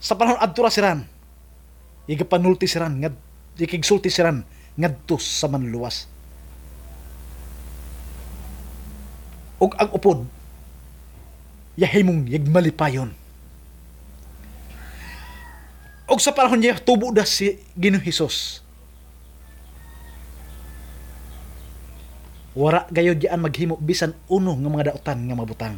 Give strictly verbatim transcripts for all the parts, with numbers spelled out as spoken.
Sa panahon adto ra siran, igapanulti siran ngad ikigsulti siran ngadto sa manluwas. Og ang upod yahimong yagmalipayon. Og sa panahon niya tubo da si Ginoong Hesus. Wara gayud diyan maghimo bisan uno nga mga dautan nga mabutang.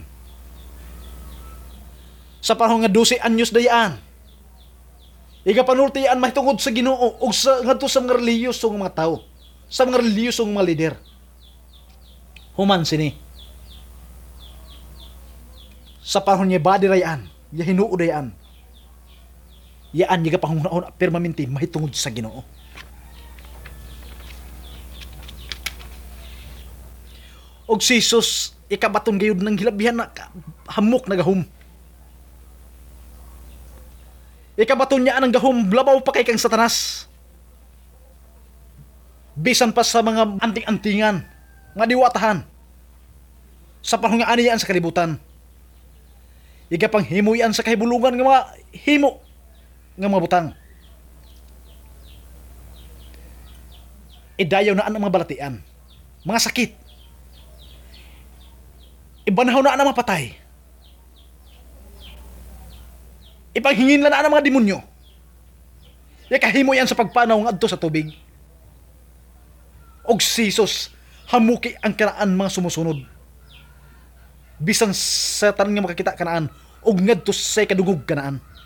Sa panahon nga dose anyos dayaan, igapanultian mahitungod sa Ginoo ug sa ngadto sa mga relihiyosong mga tao, sa mga relihiyosong mga lider. Human sini. Sa panahon niya badi rayaan, ya hinuod dayaan. Yaan niya panghunahon permanente mahitungod sa Ginoo. Og si Jesus ikabaton gayud ng hilabihan na hamok na gahom. Ikabaton niya ang gahom labaw pa kay kang Satanas. Bisan pa sa mga anting-antingan, mga diwatahan. Sa panahon nga aniyaan sa kalibutan. Iga pang himuyan sa kahibulungan nga mga himo nga mga butang. Idayaw na ang mga balatian, mga sakit. Ibanahaw na ang mga patay. Ipanghingin na ang mga demonyo. Ikahimo yan sa pagpanaw ng adto sa tubig. Og si Jesus hamuki ang kanaan mga sumusunod. Bisan sa tanan nga makakita kanaan og ngadto sa kadungog kanaan.